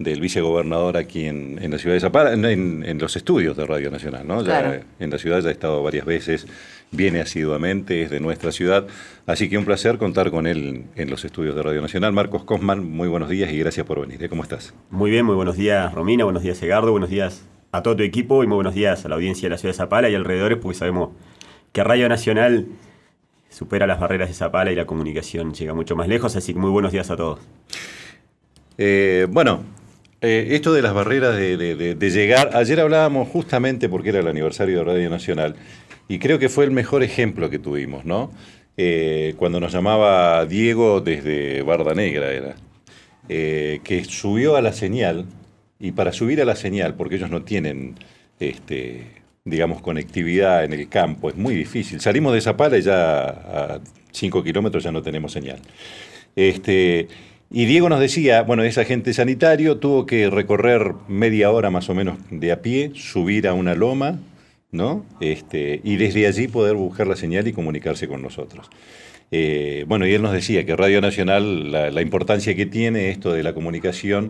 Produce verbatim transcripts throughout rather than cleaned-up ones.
del vicegobernador aquí en, en la ciudad de Zapala, en, en, en los estudios de Radio Nacional, ¿no? Ya Claro. en la ciudad ya ha estado varias veces, viene asiduamente, es de nuestra ciudad, así que un placer contar con él en los estudios de Radio Nacional. Marcos Cosman, muy buenos días y gracias por venir. ¿eh? ¿Cómo estás? Muy bien, muy buenos días Romina, buenos días Edgardo, buenos días a todo tu equipo y muy buenos días a la audiencia de la ciudad de Zapala y alrededores, porque sabemos que Radio Nacional supera las barreras de Zapala y la comunicación llega mucho más lejos, así que muy buenos días a todos. Eh, bueno, eh, esto de las barreras de, de, de, de llegar, ayer hablábamos justamente porque era el aniversario de Radio Nacional y creo que fue el mejor ejemplo que tuvimos, ¿no? Eh, cuando nos llamaba Diego desde Barda Negra era, eh, que subió a la señal y para subir a la señal, porque ellos no tienen, este, digamos, conectividad en el campo, es muy difícil. Salimos de Zapala y ya a cinco kilómetros ya no tenemos señal. Este... Y Diego nos decía, bueno, ese agente sanitario tuvo que recorrer media hora más o menos de a pie, subir a una loma, ¿no? Este, y desde allí poder buscar la señal y comunicarse con nosotros. Eh, bueno, y él nos decía que Radio Nacional, la, la importancia que tiene esto de la comunicación,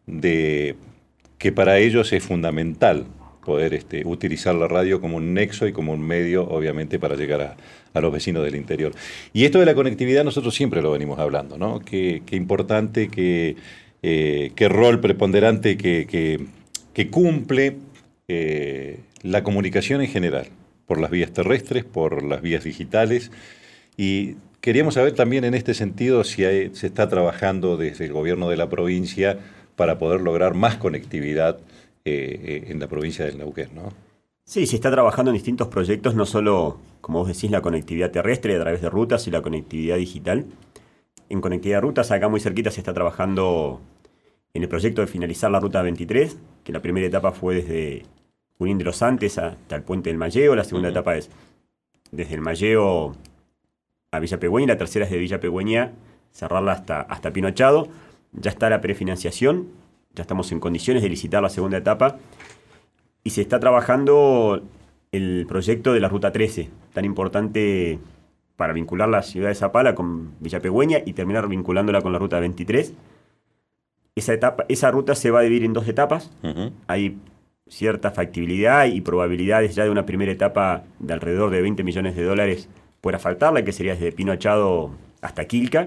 de que para ellos es fundamental poder este, utilizar la radio como un nexo y como un medio, obviamente, para llegar a, a los vecinos del interior. Y esto de la conectividad nosotros siempre lo venimos hablando, ¿no? Qué, qué importante, qué, eh, qué rol preponderante que, que, que cumple eh, la comunicación en general, por las vías terrestres, por las vías digitales. Y queríamos saber también en este sentido si hay, se está trabajando desde el gobierno de la provincia para poder lograr más conectividad Eh, en la provincia del Neuquén, ¿no? Sí, se está trabajando en distintos proyectos, no solo, como vos decís, la conectividad terrestre a través de rutas y la conectividad digital. En conectividad de rutas, acá muy cerquita se está trabajando en el proyecto de finalizar la ruta veintitrés, que la primera etapa fue desde Junín de los Andes hasta el Puente del Malleo, la segunda uh-huh. etapa es desde el Malleo a Villa Pegüeña, la tercera es de Villa Pegüeña, cerrarla hasta, hasta Pinochado. Ya está la prefinanciación. Ya estamos en condiciones de licitar la segunda etapa y se está trabajando el proyecto de la Ruta trece, tan importante para vincular la ciudad de Zapala con Villa Pegüeña y terminar vinculándola con la Ruta veintitrés. Esa, etapa, esa ruta se va a dividir en dos etapas. Uh-huh. Hay cierta factibilidad y probabilidades ya de una primera etapa de alrededor de veinte millones de dólares por asfaltarla, que sería desde Pino Achado hasta Quilca,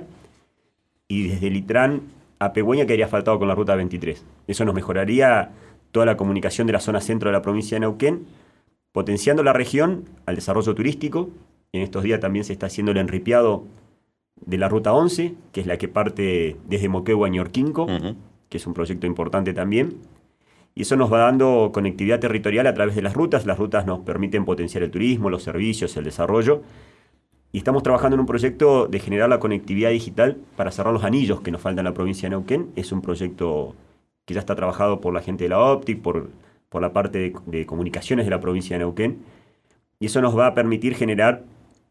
y desde Litrán a Pegüeña quedaría asfaltado con la Ruta veintitrés. Eso nos mejoraría toda la comunicación de la zona centro de la provincia de Neuquén, potenciando la región al desarrollo turístico. En estos días también se está haciendo el enripiado de la Ruta once, que es la que parte desde Moquegua a Ñorquinco, uh-huh. que es un proyecto importante también. Y eso nos va dando conectividad territorial a través de las rutas. Las rutas nos permiten potenciar el turismo, los servicios, el desarrollo. Y estamos trabajando en un proyecto de generar la conectividad digital para cerrar los anillos que nos faltan en la provincia de Neuquén. Es un proyecto que ya está trabajado por la gente de la Optic, por, por la parte de, de comunicaciones de la provincia de Neuquén. Y eso nos va a permitir generar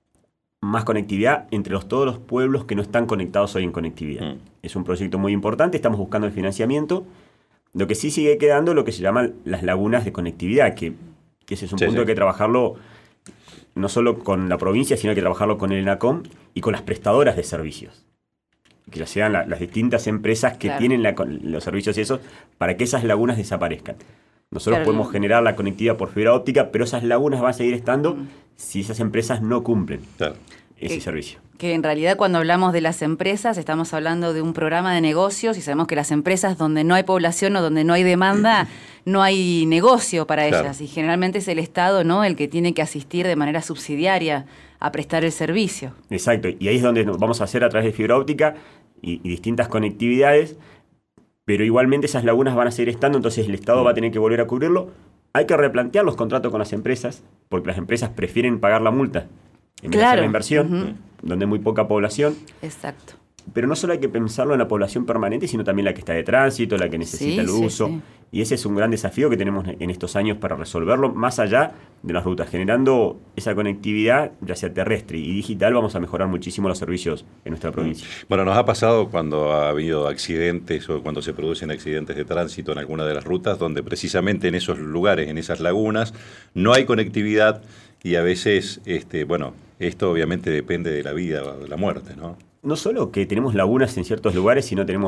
más conectividad entre los, todos los pueblos que no están conectados hoy en conectividad. Mm. Es un proyecto muy importante, estamos buscando el financiamiento. Lo que sí sigue quedando lo que se llaman las lagunas de conectividad, que, que ese es un sí, punto sí. que hay que trabajarlo no solo con la provincia, sino hay que trabajarlo con el ENACOM y con las prestadoras de servicios. Que ya sean la, las distintas empresas que claro. tienen la, los servicios esos, para que esas lagunas desaparezcan. Nosotros claro. podemos generar la conectividad por fibra óptica, pero esas lagunas van a seguir estando mm. si esas empresas no cumplen claro. ese que, servicio. Que en realidad cuando hablamos de las empresas estamos hablando de un programa de negocios y sabemos que las empresas donde no hay población o donde no hay demanda no hay negocio para claro. ellas y generalmente es el Estado, ¿no?, el que tiene que asistir de manera subsidiaria a prestar el servicio. Exacto, y ahí es donde vamos a hacer a través de fibra óptica y, y distintas conectividades, pero igualmente esas lagunas van a seguir estando, entonces el Estado mm. va a tener que volver a cubrirlo. Hay que replantear los contratos con las empresas, porque las empresas prefieren pagar la multa en vez de hacer la inversión, uh-huh. donde hay muy poca población. Exacto. Pero no solo hay que pensarlo en la población permanente, sino también la que está de tránsito, la que necesita sí, el sí, uso. Sí. Y ese es un gran desafío que tenemos en estos años para resolverlo, más allá de las rutas. Generando esa conectividad, ya sea terrestre y digital, vamos a mejorar muchísimo los servicios en nuestra provincia. Bueno, nos ha pasado cuando ha habido accidentes o cuando se producen accidentes de tránsito en alguna de las rutas, donde precisamente en esos lugares, en esas lagunas, no hay conectividad y a veces, este, bueno, esto obviamente depende de la vida o de la muerte, ¿no? No solo que tenemos lagunas en ciertos lugares, sino tenemos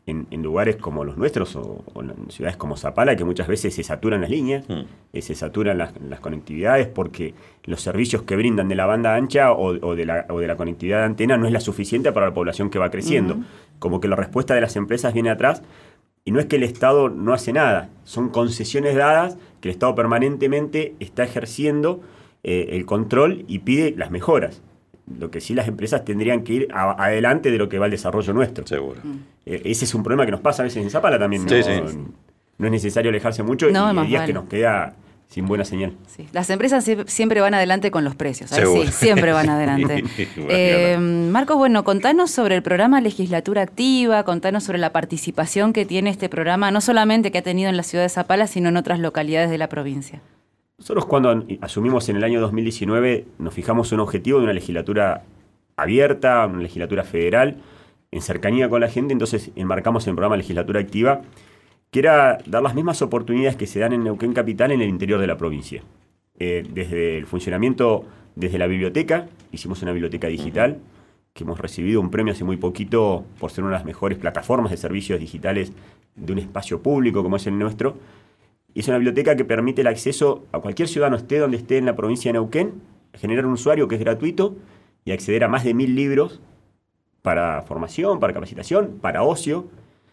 en, en lugares como los nuestros o, o en ciudades como Zapala, que muchas veces se saturan las líneas, mm. eh, se saturan las, las conectividades porque los servicios que brindan de la banda ancha o, o, de la, o de la conectividad de antena no es la suficiente para la población que va creciendo. Mm. Como que la respuesta de las empresas viene atrás y no es que el Estado no hace nada, son concesiones dadas que el Estado permanentemente está ejerciendo eh, el control y pide las mejoras. Lo que sí las empresas tendrían que ir a, adelante de lo que va el desarrollo nuestro. Seguro. Eh, ese es un problema que nos pasa a veces en Zapala también. Sí, no, sí. no es necesario alejarse mucho no, y hay días vale. que nos queda sin buena señal. Sí. Las empresas siempre van adelante con los precios. Ahí sí, siempre van adelante. eh, Marcos, bueno, contanos sobre el programa Legislatura Activa, contanos sobre la participación que tiene este programa, no solamente que ha tenido en la ciudad de Zapala, sino en otras localidades de la provincia. Nosotros cuando asumimos en el año dos mil diecinueve nos fijamos un objetivo de una legislatura abierta, una legislatura federal, en cercanía con la gente, entonces enmarcamos el programa Legislatura Activa, que era dar las mismas oportunidades que se dan en Neuquén Capital en el interior de la provincia. Eh, desde el funcionamiento, desde la biblioteca, hicimos una biblioteca digital, que hemos recibido un premio hace muy poquito por ser una de las mejores plataformas de servicios digitales de un espacio público como es el nuestro. Y es una biblioteca que permite el acceso a cualquier ciudadano, esté donde esté en la provincia de Neuquén, generar un usuario que es gratuito y acceder a más de mil libros para formación, para capacitación, para ocio.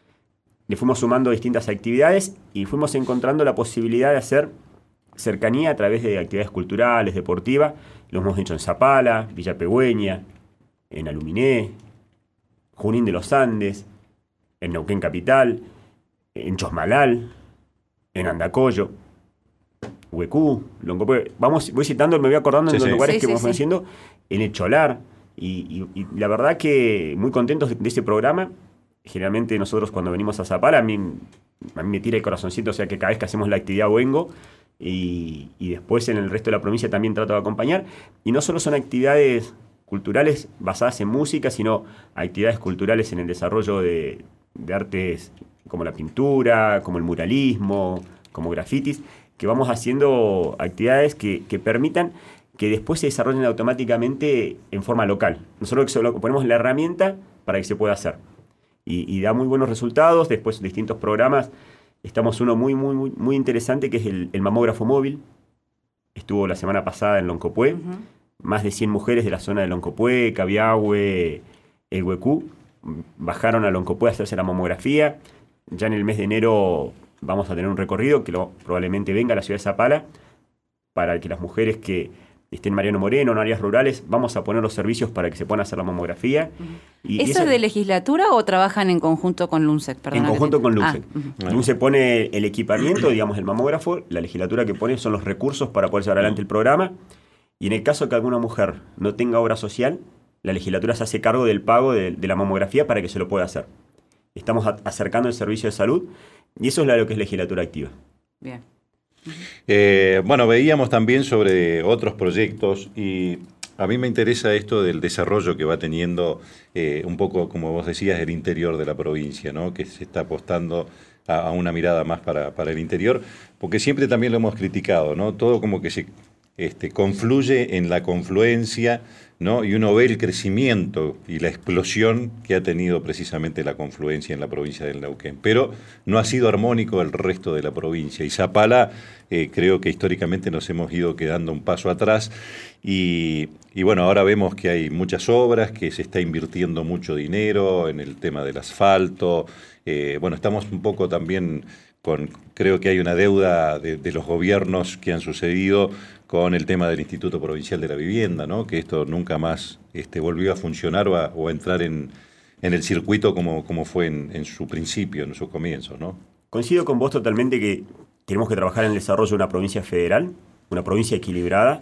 Le fuimos sumando distintas actividades y fuimos encontrando la posibilidad de hacer cercanía a través de actividades culturales, deportivas. Lo hemos hecho en Zapala, Villa Pegüeña, en Aluminé, Junín de los Andes, en Neuquén Capital, en Chosmalal, en Andacollo, Huecú, Loncopué. Vamos, voy citando, me voy acordando sí, en los sí. lugares sí, que sí, vamos sí. diciendo, en el Cholar. Y, y, y la verdad que muy contentos de, de ese programa. Generalmente nosotros cuando venimos a Zapala, a mí, a mí me tira el corazoncito, o sea que cada vez que hacemos la actividad vengo. Y, y después en el resto de la provincia también trato de acompañar. Y no solo son actividades culturales basadas en música, sino actividades culturales en el desarrollo de, de artes como la pintura, como el muralismo, como grafitis, que vamos haciendo actividades que, que permitan que después se desarrollen automáticamente en forma local. Nosotros solo ponemos la herramienta para que se pueda hacer. Y, y da muy buenos resultados. Después distintos programas. Estamos uno muy, muy, muy, muy interesante que es el, el mamógrafo móvil. Estuvo la semana pasada en Loncopué. Uh-huh. Más de cien mujeres de la zona de Loncopué, Cabiahue, el Huecú, bajaron a Loncopué a hacerse la mamografía. Ya en el mes de enero vamos a tener un recorrido que lo, probablemente venga a la ciudad de Zapala para que las mujeres que estén en Mariano Moreno, en áreas rurales, vamos a poner los servicios para que se puedan hacer la mamografía. Uh-huh. Y ¿Eso, ¿Eso es de legislatura o trabajan en conjunto con LUNSEC? Perdona, en conjunto con LUNSEC. Ah, uh-huh. LUNSEC pone el equipamiento, digamos el mamógrafo, la legislatura que pone son los recursos para poder llevar adelante el programa, y en el caso que alguna mujer no tenga obra social, la legislatura se hace cargo del pago de, de la mamografía para que se lo pueda hacer. Estamos a, acercando el servicio de salud, y eso es lo que es legislatura activa. Bien. Eh, bueno, veíamos también sobre otros proyectos y a mí me interesa esto del desarrollo que va teniendo eh, un poco, como vos decías, el interior de la provincia, ¿no? Que se está apostando a, a una mirada más para, para el interior, porque siempre también lo hemos criticado, ¿no? Todo como que se este, confluye en la confluencia, ¿no? Y uno ve el crecimiento y la explosión que ha tenido precisamente la confluencia en la provincia del Neuquén. Pero no ha sido armónico el resto de la provincia. Y Zapala, eh, creo que históricamente nos hemos ido quedando un paso atrás. Y, y bueno, ahora vemos que hay muchas obras, que se está invirtiendo mucho dinero en el tema del asfalto. Eh, bueno, estamos un poco también con, creo que hay una deuda de, de los gobiernos que han sucedido con el tema del Instituto Provincial de la Vivienda, ¿no? Que esto nunca más este, volvió a funcionar o a, o a entrar en, en el circuito como, como fue en, en su principio, en sus comienzos, ¿no? Coincido con vos totalmente que tenemos que trabajar en el desarrollo de una provincia federal, una provincia equilibrada,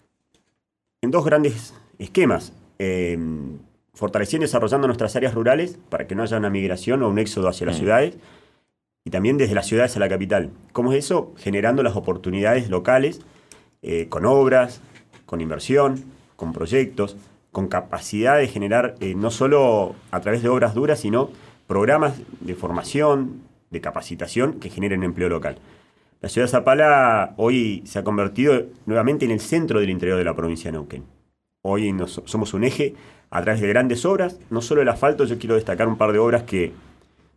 en dos grandes esquemas. Eh, fortaleciendo y desarrollando nuestras áreas rurales para que no haya una migración o un éxodo hacia las mm. ciudades, y también desde las ciudades a la capital. ¿Cómo es eso? Generando las oportunidades locales, Eh, con obras, con inversión, con proyectos, con capacidad de generar eh, no solo a través de obras duras, sino programas de formación, de capacitación que generen empleo local. La ciudad de Zapala hoy se ha convertido nuevamente en el centro del interior de la provincia de Neuquén. Hoy nos, somos un eje a través de grandes obras, no solo el asfalto. Yo quiero destacar un par de obras que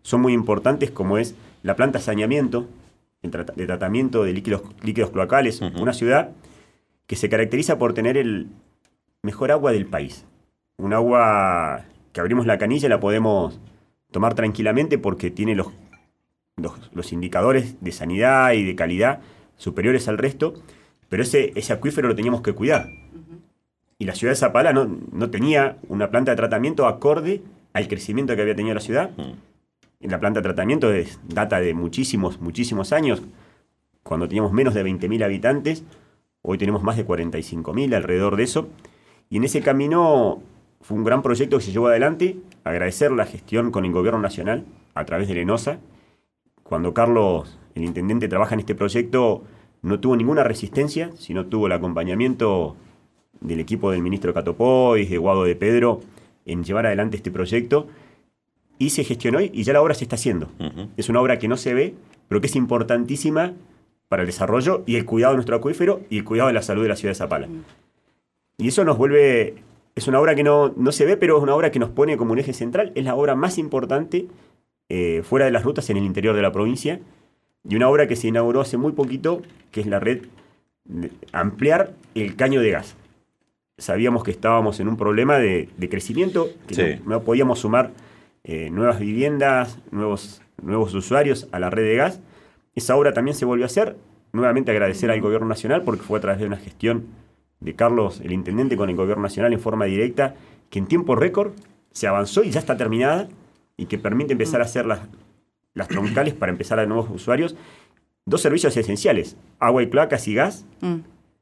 son muy importantes, como es la planta de saneamiento, de tratamiento de líquidos, líquidos cloacales, uh-huh. una ciudad que se caracteriza por tener el mejor agua del país. Un agua que abrimos la canilla y la podemos tomar tranquilamente porque tiene los, los, los indicadores de sanidad y de calidad superiores al resto, pero ese, ese acuífero lo teníamos que cuidar. Uh-huh. Y la ciudad de Zapala no, no tenía una planta de tratamiento acorde al crecimiento que había tenido la ciudad. Uh-huh. La planta de tratamiento es, data de muchísimos, muchísimos años, cuando teníamos menos de veinte mil habitantes, hoy tenemos más de cuarenta y cinco mil, alrededor de eso, y en ese camino fue un gran proyecto que se llevó adelante, agradecer la gestión con el gobierno nacional, a través de Lenosa. Cuando Carlos, el intendente, trabaja en este proyecto, no tuvo ninguna resistencia, sino tuvo el acompañamiento del equipo del ministro Catopois, de Guado de Pedro, en llevar adelante este proyecto. Y se gestionó y ya la obra se está haciendo. Uh-huh. Es una obra que no se ve, pero que es importantísima para el desarrollo y el cuidado de nuestro acuífero y el cuidado de la salud de la ciudad de Zapala. Uh-huh. Y eso nos vuelve... Es una obra que no, no se ve, pero es una obra que nos pone como un eje central. Es la obra más importante eh, fuera de las rutas en el interior de la provincia. Y una obra que se inauguró hace muy poquito, que es la red de ampliar el caño de gas. Sabíamos que estábamos en un problema de, de crecimiento, que sí. no, no podíamos sumar... Eh, nuevas viviendas, nuevos, nuevos usuarios a la red de gas. Esa obra también se volvió a hacer. Nuevamente agradecer al gobierno nacional porque fue a través de una gestión de Carlos, el intendente, con el gobierno nacional en forma directa, que en tiempo récord se avanzó y ya está terminada y que permite empezar a hacer las, las troncales para empezar a nuevos usuarios. Dos servicios esenciales, agua y cloacas y gas, mm.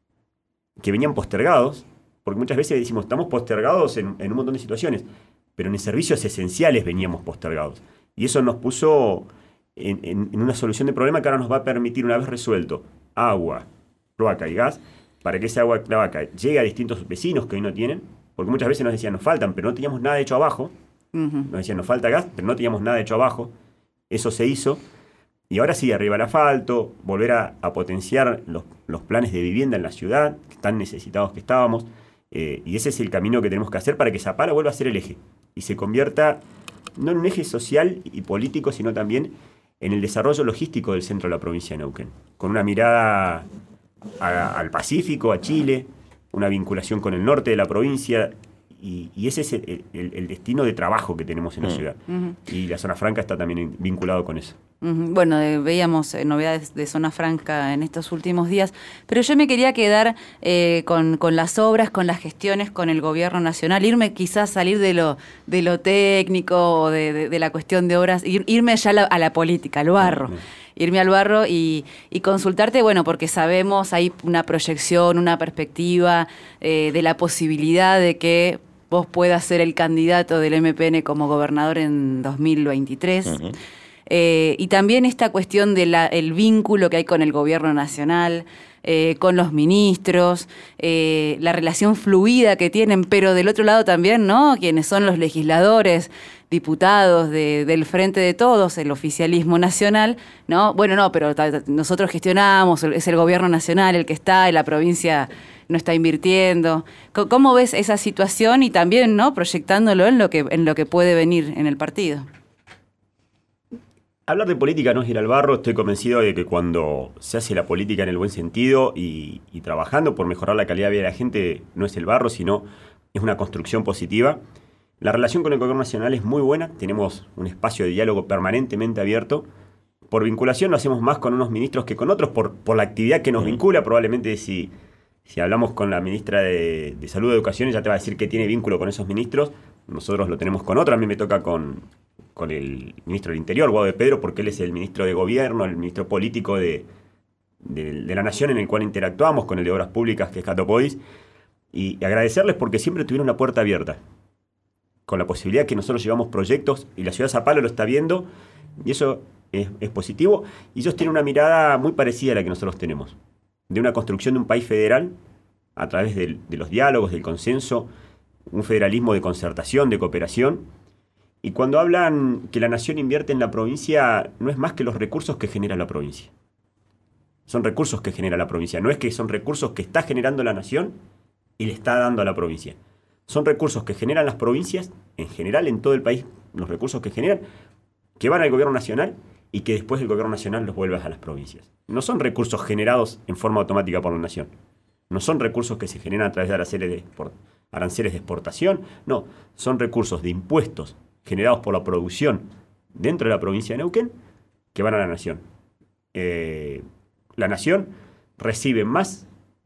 que venían postergados, porque muchas veces decimos, estamos postergados en, en un montón de situaciones, pero en servicios esenciales veníamos postergados. Y eso nos puso en, en, en una solución de problema que ahora nos va a permitir, una vez resuelto, agua, cloaca y gas, para que ese agua y cloaca llegue a distintos vecinos que hoy no tienen, porque muchas veces nos decían, nos faltan, pero no teníamos nada hecho abajo. Uh-huh. Nos decían, nos falta gas, pero no teníamos nada hecho abajo. Eso se hizo. Y ahora sí, arriba el asfalto, volver a, a potenciar los, los planes de vivienda en la ciudad, que tan necesitados que estábamos. Eh, y ese es el camino que tenemos que hacer para que Zapala vuelva a ser el eje y se convierta no en un eje social y político, sino también en el desarrollo logístico del centro de la provincia de Neuquén, con una mirada a, al Pacífico, a Chile, una vinculación con el norte de la provincia, y, y ese es el, el, el destino de trabajo que tenemos en la ciudad. Uh-huh. Y la zona franca está también vinculado con eso. Uh-huh. Bueno, eh, veíamos eh, novedades de zona franca en estos últimos días, pero yo me quería quedar eh, con, con las obras, con las gestiones, con el gobierno nacional, irme quizás salir de lo, de lo técnico o de, de, de la cuestión de obras, ir, irme ya a la, a la política, al barro. Uh-huh. Irme al barro y, y consultarte, bueno, porque sabemos, hay una proyección, una perspectiva eh, de la posibilidad de que vos puedas ser el candidato del M P N como gobernador en dos mil veintitrés. Uh-huh. Eh, y también esta cuestión del vínculo que hay con el gobierno nacional, eh, con los ministros, eh, la relación fluida que tienen, pero del otro lado también, ¿no? Quienes son los legisladores, diputados de, del Frente de Todos, el oficialismo nacional, ¿no? Bueno, no, pero nosotros gestionamos, es el gobierno nacional el que está, y la provincia no está invirtiendo. ¿Cómo ves esa situación y también, ¿no?, proyectándolo en lo que, en lo que puede venir en el partido? Hablar de política no es ir al barro. Estoy convencido de que cuando se hace la política en el buen sentido y, y trabajando por mejorar la calidad de vida de la gente, no es el barro, sino es una construcción positiva. La relación con el gobierno nacional es muy buena. Tenemos un espacio de diálogo permanentemente abierto. Por vinculación lo hacemos más con unos ministros que con otros, por, por la actividad que nos vincula. Probablemente si, si hablamos con la ministra de, de Salud y Educación, ella te va a decir que tiene vínculo con esos ministros. Nosotros lo tenemos con otros. A mí me toca con... con el ministro del Interior, Guado de Pedro, porque él es el ministro de Gobierno, el ministro político de, de, de la Nación, en el cual interactuamos, con el de Obras Públicas, que es Catopois, y, y agradecerles porque siempre tuvieron una puerta abierta, con la posibilidad que nosotros llevamos proyectos, y la ciudad de Zapala lo está viendo, y eso es, es positivo, y ellos tienen una mirada muy parecida a la que nosotros tenemos, de una construcción de un país federal, a través de, de los diálogos, del consenso, un federalismo de concertación, de cooperación. Y cuando hablan que la nación invierte en la provincia, no es más que los recursos que genera la provincia. Son recursos que genera la provincia. No es que son recursos que está generando la nación y le está dando a la provincia. Son recursos que generan las provincias, en general en todo el país, los recursos que generan, que van al gobierno nacional y que después el gobierno nacional los vuelve a las provincias. No son recursos generados en forma automática por la nación. No son recursos que se generan a través de aranceles de, aranceles de exportación. No, son recursos de impuestos generados por la producción dentro de la provincia de Neuquén que van a la nación. Eh, la nación recibe más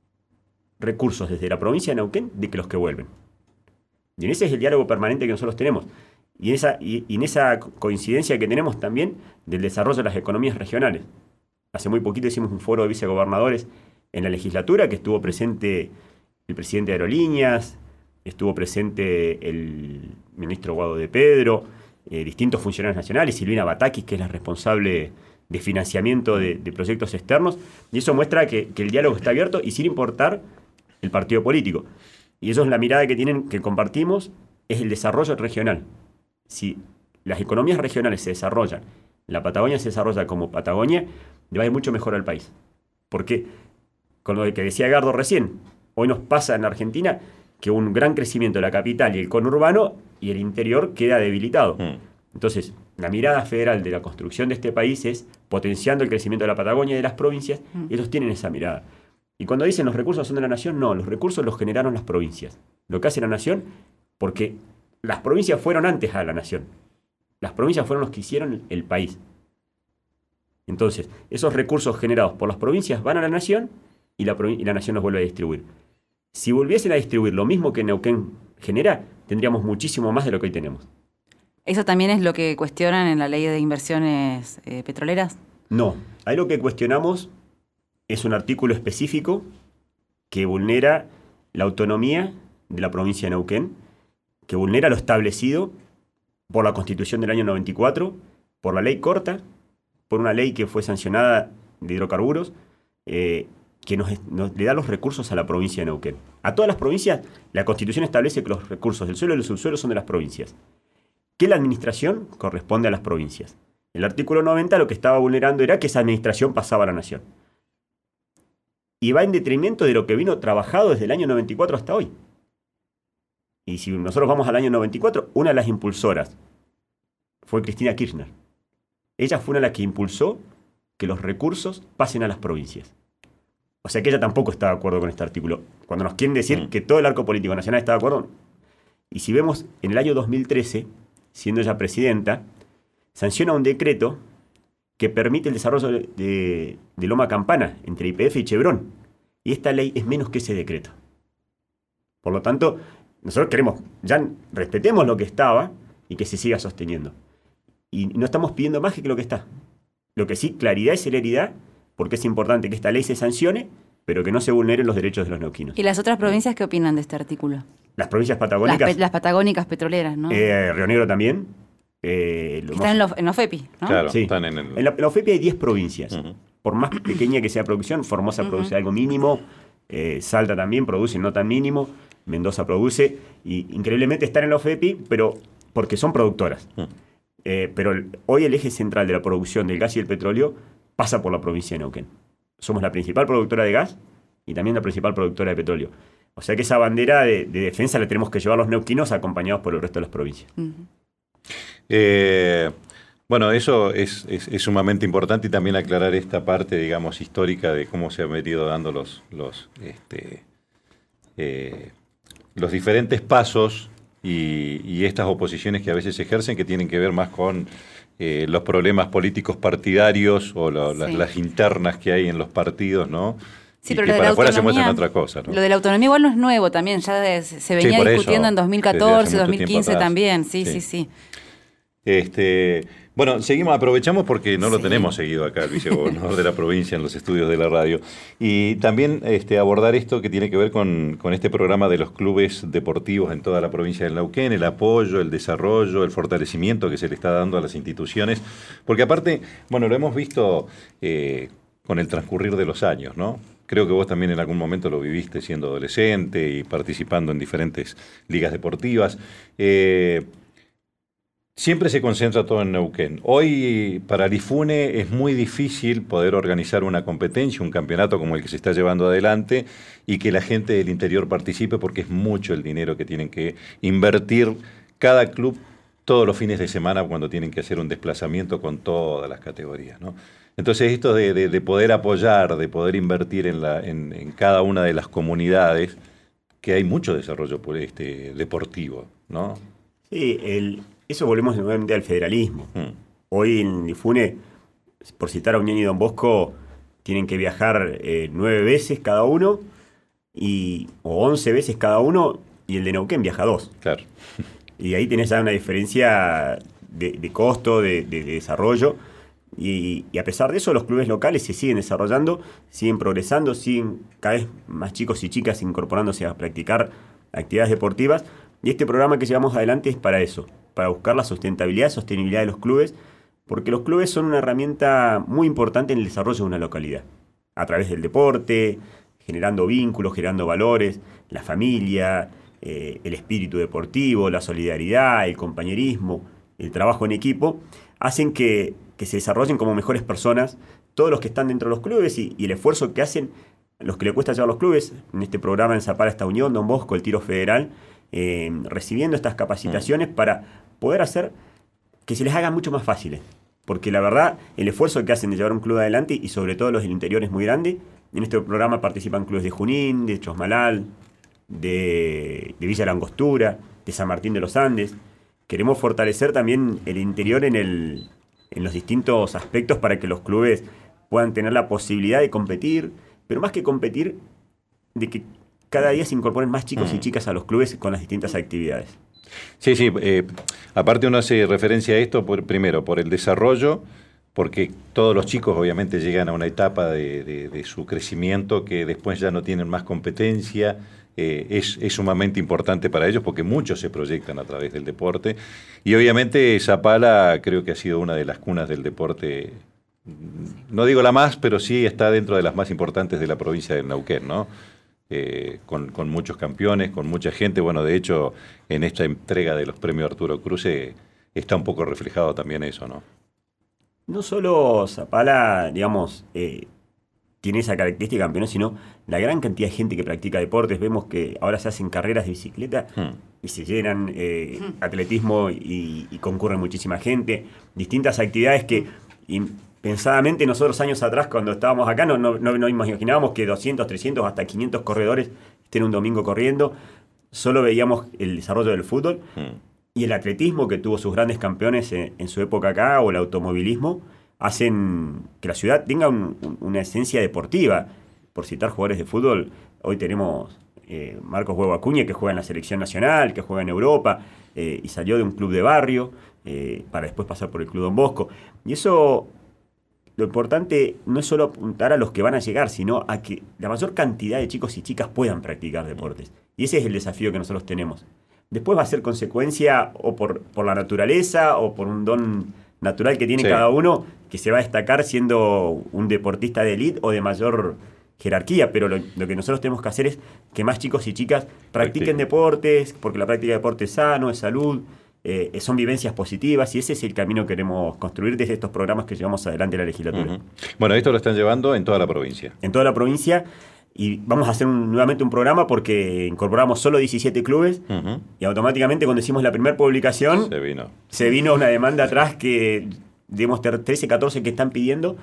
recursos desde la provincia de Neuquén de que los que vuelven. Y en ese es el diálogo permanente que nosotros tenemos. Y en esa, y, y en esa coincidencia que tenemos también del desarrollo de las economías regionales. Hace muy poquito hicimos un foro de vicegobernadores en la legislatura, que estuvo presente el presidente de Aerolíneas, estuvo presente el ministro Guado de Pedro, eh, distintos funcionarios nacionales, Silvina Batakis, que es la responsable de financiamiento de, de proyectos externos, y eso muestra que, que el diálogo está abierto y sin importar el partido político. Y eso es la mirada que tienen, que compartimos, es el desarrollo regional. Si las economías regionales se desarrollan, la Patagonia se desarrolla como Patagonia, le va a ir mucho mejor al país. Porque, con lo que decía Gardo recién, hoy nos pasa en Argentina que un gran crecimiento de la capital y el conurbano y el interior queda debilitado. Mm. Entonces, la mirada federal de la construcción de este país es potenciando el crecimiento de la Patagonia y de las provincias, mm. y ellos tienen esa mirada. Y cuando dicen los recursos son de la nación, no, los recursos los generaron las provincias. Lo que hace la nación, porque las provincias fueron antes a la nación. Las provincias fueron los que hicieron el país. Entonces, esos recursos generados por las provincias van a la nación y la, y la nación los vuelve a distribuir. Si volviesen a distribuir lo mismo que Neuquén genera, tendríamos muchísimo más de lo que hoy tenemos. ¿Eso también es lo que cuestionan en la ley de inversiones eh, petroleras? No, ahí lo que cuestionamos es un artículo específico que vulnera la autonomía de la provincia de Neuquén, que vulnera lo establecido por la Constitución del año noventa y cuatro, por la ley corta, por una ley que fue sancionada de hidrocarburos, eh, que nos, nos le da los recursos a la provincia de Neuquén. A todas las provincias, la Constitución establece que los recursos del suelo y del subsuelo son de las provincias, que la administración corresponde a las provincias. El artículo noventa lo que estaba vulnerando era que esa administración pasaba a la nación. Y va en detrimento de lo que vino trabajado desde el año noventa y cuatro hasta hoy. Y si nosotros vamos al año noventa y cuatro, una de las impulsoras fue Cristina Kirchner. Ella fue una de las que impulsó que los recursos pasen a las provincias. O sea que ella tampoco está de acuerdo con este artículo. Cuando nos quieren decir mm. que todo el arco político nacional está de acuerdo. Y si vemos, en el año dos mil trece, siendo ella presidenta, sanciona un decreto que permite el desarrollo de, de, de Loma Campana entre Y P F y Chevron. Y esta ley es menos que ese decreto. Por lo tanto, nosotros queremos, ya respetemos lo que estaba y que se siga sosteniendo. Y no estamos pidiendo más que lo que está. Lo que sí, claridad y celeridad, porque es importante que esta ley se sancione, pero que no se vulneren los derechos de los neuquinos. ¿Y las otras provincias qué opinan de este artículo? Las provincias patagónicas. Las, pe las patagónicas petroleras, ¿no? Eh, Río Negro también. Eh, lo están hemos... en los F E P I, ¿no? Claro, sí. Están en, el... en, la, en la F E P I hay diez provincias. Uh-huh. Por más pequeña que sea la producción, Formosa uh-huh. produce algo mínimo, eh, Salta también produce no tan mínimo, Mendoza produce, y increíblemente están en la F E P I, pero porque son productoras. Uh-huh. Eh, pero el, hoy el eje central de la producción del gas y el petróleo pasa por la provincia de Neuquén. Somos la principal productora de gas y también la principal productora de petróleo. O sea que esa bandera de, de defensa la tenemos que llevar los neuquinos acompañados por el resto de las provincias. Uh-huh. eh, bueno, eso es, es, es sumamente importante y también aclarar esta parte, digamos, histórica de cómo se han venido dando los, los, este, eh, los diferentes pasos y, y estas oposiciones que a veces se ejercen que tienen que ver más con eh, los problemas políticos partidarios o lo, sí. las, las internas que hay en los partidos, ¿no? Sí, y pero que lo para de afuera se muestran otra cosa, ¿no? Lo de la autonomía igual no es nuevo también, ya de, se venía sí, discutiendo eso, en dos mil catorce, dos mil quince también, sí, sí, sí. sí. Este, bueno, seguimos, aprovechamos porque no lo sí. tenemos seguido acá, el vicegobernador de la provincia en los estudios de la radio. Y también este, abordar esto que tiene que ver con, con este programa de los clubes deportivos en toda la provincia del Neuquén, el apoyo, el desarrollo, el fortalecimiento que se le está dando a las instituciones. Porque aparte, bueno, lo hemos visto eh, con el transcurrir de los años, ¿no? Creo que vos también en algún momento lo viviste siendo adolescente y participando en diferentes ligas deportivas. Eh, siempre se concentra todo en Neuquén. Hoy para Lifune es muy difícil poder organizar una competencia, un campeonato como el que se está llevando adelante y que la gente del interior participe porque es mucho el dinero que tienen que invertir cada club todos los fines de semana cuando tienen que hacer un desplazamiento con todas las categorías, ¿no? Entonces esto de, de, de poder apoyar, de poder invertir en, la, en, en cada una de las comunidades, que hay mucho desarrollo este, deportivo, ¿no? Sí, el, eso volvemos nuevamente al federalismo. Mm. Hoy en Difune, por citar a Unión y Don Bosco, tienen que viajar eh, nueve veces cada uno, y, o once veces cada uno, y el de Neuquén viaja dos. Claro. Y ahí tenés ya una diferencia de, de costo, de, de, de desarrollo, y, y a pesar de eso los clubes locales se siguen desarrollando, siguen progresando, siguen cada vez más chicos y chicas incorporándose a practicar actividades deportivas, y este programa que llevamos adelante es para eso, para buscar la sustentabilidad y sostenibilidad de los clubes, porque los clubes son una herramienta muy importante en el desarrollo de una localidad, a través del deporte, generando vínculos, generando valores, la familia, eh, el espíritu deportivo, la solidaridad, el compañerismo, el trabajo en equipo, hacen que, que se desarrollen como mejores personas todos los que están dentro de los clubes, y, y el esfuerzo que hacen los que le cuesta llevar los clubes. En este programa en Zapala está Unión, Don Bosco, el Tiro Federal, eh, recibiendo estas capacitaciones para poder hacer que se les haga mucho más fáciles. Porque la verdad, el esfuerzo que hacen de llevar un club adelante, y sobre todo los del interior, es muy grande. En este programa participan clubes de Junín, de Chosmalal, de, de Villa Langostura, de San Martín de los Andes. Queremos fortalecer también el interior en, el, en los distintos aspectos para que los clubes puedan tener la posibilidad de competir, pero más que competir, de que cada día se incorporen más chicos y chicas a los clubes con las distintas actividades. Sí, sí. Eh, aparte uno hace referencia a esto, por, primero, por el desarrollo, porque todos los chicos obviamente llegan a una etapa de, de, de su crecimiento que después ya no tienen más competencia. Eh, es, es sumamente importante para ellos porque muchos se proyectan a través del deporte. Y obviamente Zapala creo que ha sido una de las cunas del deporte, no digo la más, pero sí está dentro de las más importantes de la provincia del Neuquén, ¿no? Eh, con, con muchos campeones, con mucha gente. Bueno, de hecho, en esta entrega de los premios Arturo Cruce está un poco reflejado también eso, ¿no? No solo Zapala, digamos, eh, tiene esa característica de campeón, sino la gran cantidad de gente que practica deportes. Vemos que ahora se hacen carreras de bicicleta hmm. y se llenan, eh, hmm. atletismo, y, y concurre muchísima gente. Distintas actividades que y, pensadamente nosotros años atrás, cuando estábamos acá, no, no, no, no imaginábamos que doscientos, trescientos, hasta quinientos corredores estén un domingo corriendo. Solo veíamos el desarrollo del fútbol hmm. y el atletismo, que tuvo sus grandes campeones en, en su época acá, o el automovilismo, hacen que la ciudad tenga un, un, una esencia deportiva. Por citar jugadores de fútbol, hoy tenemos eh, Marcos Huevo Acuña, que juega en la selección nacional, que juega en Europa, eh, y salió de un club de barrio eh, para después pasar por el Club Don Bosco. Y eso, lo importante no es solo apuntar a los que van a llegar, sino a que la mayor cantidad de chicos y chicas puedan practicar deportes. Y ese es el desafío que nosotros tenemos. Después va a ser consecuencia o por, por la naturaleza o por un don natural que tiene sí. cada uno, que se va a destacar siendo un deportista de élite o de mayor jerarquía, pero lo, lo que nosotros tenemos que hacer es que más chicos y chicas practiquen deportes, porque la práctica de deporte es sano, es salud, eh, son vivencias positivas, y ese es el camino que queremos construir desde estos programas que llevamos adelante en la legislatura. Uh-huh. Bueno, esto lo están llevando en toda la provincia. En toda la provincia, y vamos a hacer un, nuevamente un programa porque incorporamos solo diecisiete clubes, uh-huh. y automáticamente cuando hicimos la primera publicación se vino. se vino una demanda atrás que debemos tener trece, catorce que están pidiendo,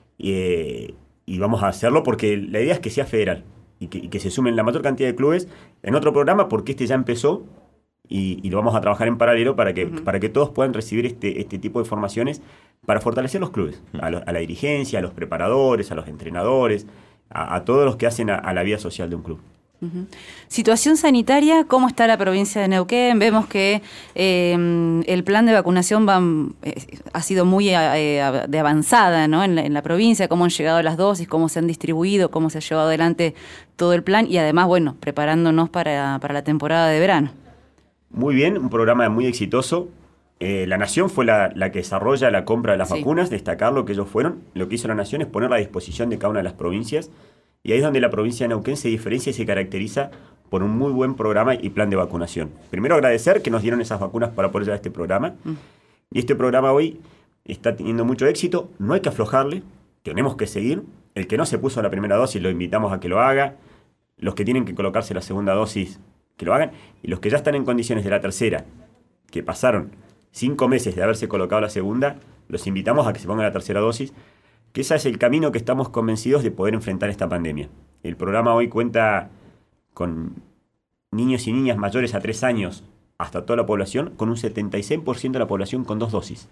eh, y vamos a hacerlo porque la idea es que sea federal y que, y que se sumen la mayor cantidad de clubes en otro programa, porque este ya empezó y, y lo vamos a trabajar en paralelo para que, uh-huh. para que todos puedan recibir este, este tipo de formaciones para fortalecer los clubes, uh-huh. a, lo, a la dirigencia, a los preparadores, a los entrenadores, a, a todos los que hacen a, a la vida social de un club. Uh-huh. Situación sanitaria, ¿cómo está la provincia de Neuquén? Vemos que eh, el plan de vacunación va, eh, ha sido muy eh, de avanzada, ¿no? en, la, en la provincia, cómo han llegado las dosis, cómo se han distribuido, cómo se ha llevado adelante todo el plan, y además, bueno, preparándonos para, para la temporada de verano. Muy bien, un programa muy exitoso. Eh, la Nación fue la, la que desarrolla la compra de las sí. vacunas, destacar lo que ellos fueron. Lo que hizo la Nación es ponerla a disposición de cada una de las provincias. Y ahí es donde la provincia de Neuquén se diferencia y se caracteriza por un muy buen programa y plan de vacunación. Primero, agradecer que nos dieron esas vacunas para poder llevar este programa. Mm. Y este programa hoy está teniendo mucho éxito. No hay que aflojarle, tenemos que seguir. El que no se puso la primera dosis, lo invitamos a que lo haga. Los que tienen que colocarse la segunda dosis, que lo hagan. Y los que ya están en condiciones de la tercera, que pasaron cinco meses de haberse colocado la segunda, los invitamos a que se pongan la tercera dosis, que ese es el camino que estamos convencidos de poder enfrentar esta pandemia. El programa hoy cuenta con niños y niñas mayores a tres años hasta toda la población, con un setenta y seis por ciento de la población con dos dosis.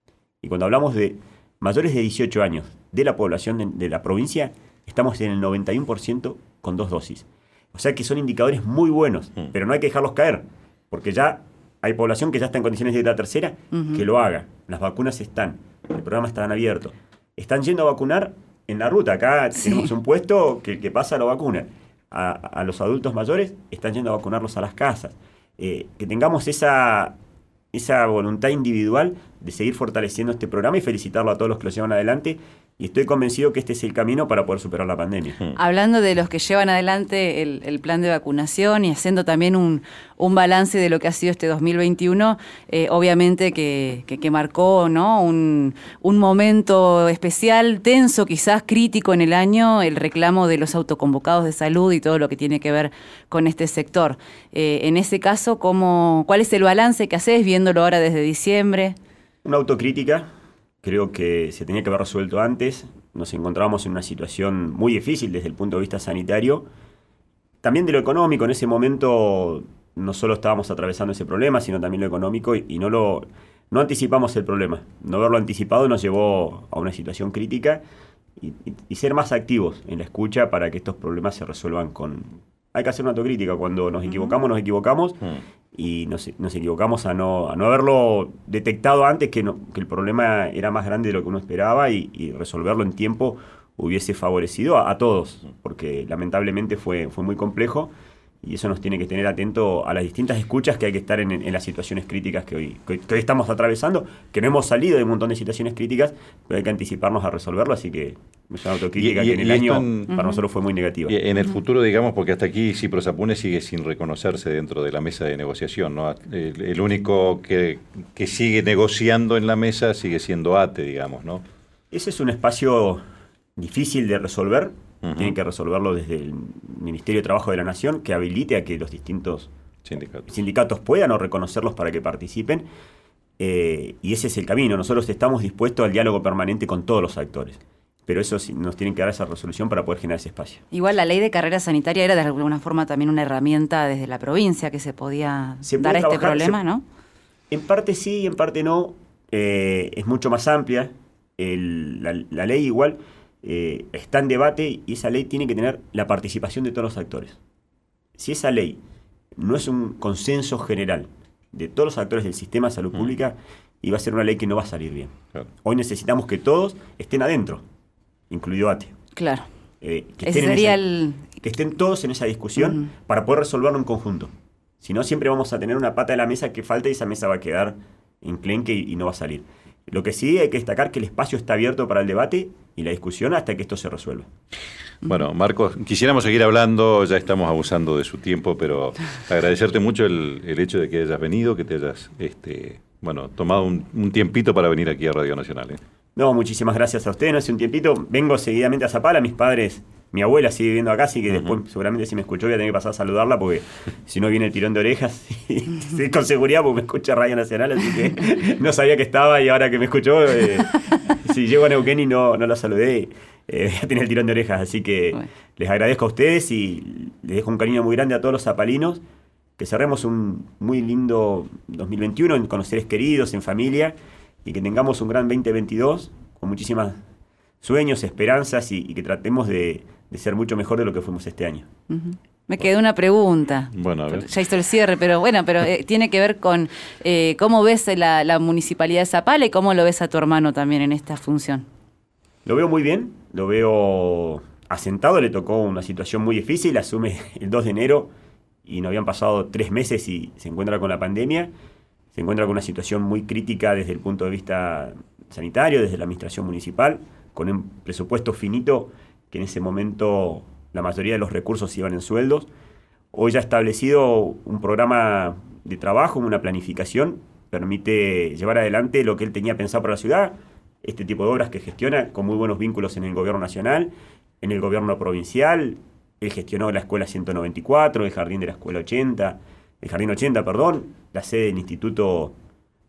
Y cuando hablamos de mayores de dieciocho años de la población de, de la provincia, estamos en el noventa y uno por ciento con dos dosis. O sea que son indicadores muy buenos, mm. pero no hay que dejarlos caer, porque ya hay población que ya está en condiciones de ir a la tercera, uh-huh. que lo haga. Las vacunas están, el programa está abierto. Están yendo a vacunar en la ruta. Acá sí. tenemos un puesto que el que pasa lo vacuna. A, a los adultos mayores están yendo a vacunarlos a las casas. Eh, que tengamos esa, esa voluntad individual de seguir fortaleciendo este programa y felicitarlo a todos los que lo llevan adelante. Y estoy convencido que este es el camino para poder superar la pandemia. Hablando de los que llevan adelante el, el plan de vacunación y haciendo también un, un balance de lo que ha sido este dos mil veintiuno, eh, obviamente que, que, que marcó, ¿no? un, un momento especial, tenso, quizás crítico en el año, el reclamo de los autoconvocados de salud y todo lo que tiene que ver con este sector. Eh, en ese caso, ¿cómo, ¿cuál es el balance que haces viéndolo ahora desde diciembre? Una autocrítica. Creo que se tenía que haber resuelto antes. Nos encontrábamos en una situación muy difícil desde el punto de vista sanitario. También de lo económico. En ese momento no solo estábamos atravesando ese problema, sino también lo económico, y, y no, lo, no anticipamos el problema. No haberlo anticipado nos llevó a una situación crítica y, y, y ser más activos en la escucha para que estos problemas se resuelvan con... Hay que hacer una autocrítica. Cuando nos equivocamos, nos equivocamos. Mm. Y nos, nos equivocamos a no, a no haberlo detectado antes, que, no, que el problema era más grande de lo que uno esperaba, y, y resolverlo en tiempo hubiese favorecido a, a todos, porque lamentablemente fue, fue muy complejo, y eso nos tiene que tener atento a las distintas escuchas que hay que estar en, en las situaciones críticas que hoy, que, que hoy estamos atravesando, que no hemos salido de un montón de situaciones críticas, pero hay que anticiparnos a resolverlo, así que es una autocrítica y, y, que en el año en, para uh-huh. nosotros fue muy negativa. Y en el futuro, digamos, porque hasta aquí Ciprosapune sigue sin reconocerse dentro de la mesa de negociación, ¿no? El, el único que, que sigue negociando en la mesa sigue siendo A T E, digamos, ¿no? Ese es un espacio difícil de resolver. Uh-huh. Tienen que resolverlo desde el Ministerio de Trabajo de la Nación, que habilite a que los distintos sindicatos, sindicatos puedan o reconocerlos para que participen. Eh, y ese es el camino. Nosotros estamos dispuestos al diálogo permanente con todos los actores. Pero eso sí, nos tienen que dar esa resolución para poder generar ese espacio. Igual la ley de carrera sanitaria era de alguna forma también una herramienta desde la provincia que se podía se dar a este problema, se, ¿no? En parte sí y en parte no. Eh, es mucho más amplia. El, la, la ley igual... Eh, está en debate, y esa ley tiene que tener la participación de todos los actores. Si esa ley no es un consenso general de todos los actores del sistema de salud pública, y va a ser una ley que no va a salir bien. Claro. Hoy necesitamos que todos estén adentro, incluido A T E. Claro. Eh, que, estén sería esa, el... que estén todos en esa discusión uh-huh. para poder resolverlo en conjunto. Si no, siempre vamos a tener una pata de la mesa que falta, y esa mesa va a quedar enclenque y, y no va a salir. Lo que sí hay que destacar que el espacio está abierto para el debate y la discusión hasta que esto se resuelva. Bueno, Marcos, quisiéramos seguir hablando, ya estamos abusando de su tiempo, pero agradecerte mucho el, el hecho de que hayas venido, que te hayas este, bueno, tomado un, un tiempito para venir aquí a Radio Nacional. ¿eh? No, muchísimas gracias a ustedes. No hace un tiempito. Vengo seguidamente a Zapala. Mis padres, mi abuela sigue viviendo acá, así que uh-huh. después seguramente si me escuchó voy a tener que pasar a saludarla, porque si no viene el tirón de orejas. Y estoy con seguridad porque me escucha Radio Nacional, así que no sabía que estaba, y ahora que me escuchó, eh, si llego a Neuquén y no, no la saludé, eh, voy a tener el tirón de orejas. Así que bueno, les agradezco a ustedes y les dejo un cariño muy grande a todos los zapalinos. Que cerremos un muy lindo dos mil veintiuno con los seres queridos, en familia, y que tengamos un gran veinte veintidós con muchísimos sueños, esperanzas, y, y que tratemos de, de ser mucho mejor de lo que fuimos este año. Uh-huh. Me quedó una pregunta. Bueno, a ver. Ya hizo el cierre, pero bueno, pero eh, tiene que ver con eh, cómo ves la, la municipalidad de Zapala y cómo lo ves a tu hermano también en esta función. Lo veo muy bien, lo veo asentado. Le tocó una situación muy difícil, asume el dos de enero y no habían pasado tres meses y se encuentra con la pandemia. Se encuentra con una situación muy crítica desde el punto de vista sanitario, desde la administración municipal, con un presupuesto finito, que en ese momento la mayoría de los recursos iban en sueldos. Hoy ya ha establecido un programa de trabajo, una planificación, permite llevar adelante lo que él tenía pensado para la ciudad, este tipo de obras que gestiona con muy buenos vínculos en el gobierno nacional, en el gobierno provincial. Él gestionó la escuela ciento noventa y cuatro, el jardín de la escuela ochenta, el jardín ochenta, perdón, la sede del Instituto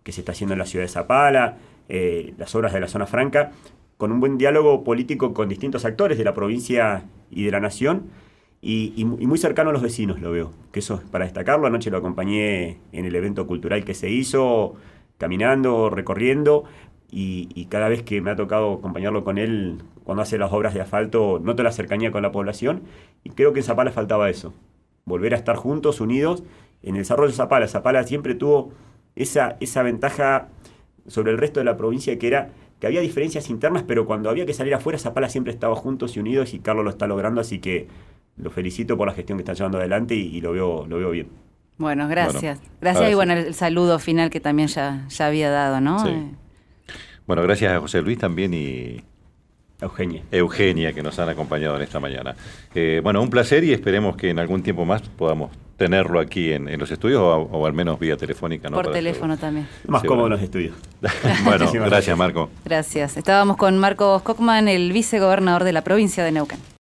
que se está haciendo en la ciudad de Zapala, eh, las obras de la zona franca, con un buen diálogo político con distintos actores de la provincia y de la nación, y, y, y muy cercano a los vecinos lo veo, que eso es para destacarlo. Anoche lo acompañé en el evento cultural que se hizo, caminando, recorriendo, y, y cada vez que me ha tocado acompañarlo con él cuando hace las obras de asfalto, noto la cercanía con la población, y creo que en Zapala faltaba eso, volver a estar juntos, unidos, en el desarrollo de Zapala. Zapala siempre tuvo esa, esa ventaja sobre el resto de la provincia, que era que había diferencias internas, pero cuando había que salir afuera, Zapala siempre estaba juntos y unidos, y Carlos lo está logrando, así que lo felicito por la gestión que está llevando adelante, y, y lo veo, lo veo bien. Bueno, gracias. Bueno, gracias, y bueno, sí. el saludo final que también ya, ya había dado, ¿no? Sí. Eh. Bueno, gracias a José Luis también y Eugenia. Eugenia, que nos han acompañado en esta mañana. Eh, bueno, un placer, y esperemos que en algún tiempo más podamos tenerlo aquí en, en los estudios, o, o al menos vía telefónica, ¿no? Por Para teléfono todo. también. Más Sí, cómodo bueno. en los estudios. Bueno, gracias, Marco. Gracias. Estábamos con Marcos Cockman, el vicegobernador de la provincia de Neuquén.